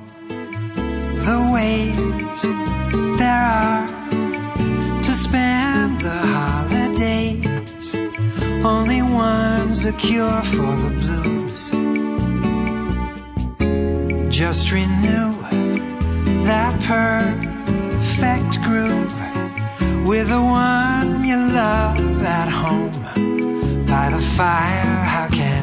the ways there are to spend the holidays. Only one's a cure for the blues. Just renew that perfect groove with the one you love at home by the fire. How can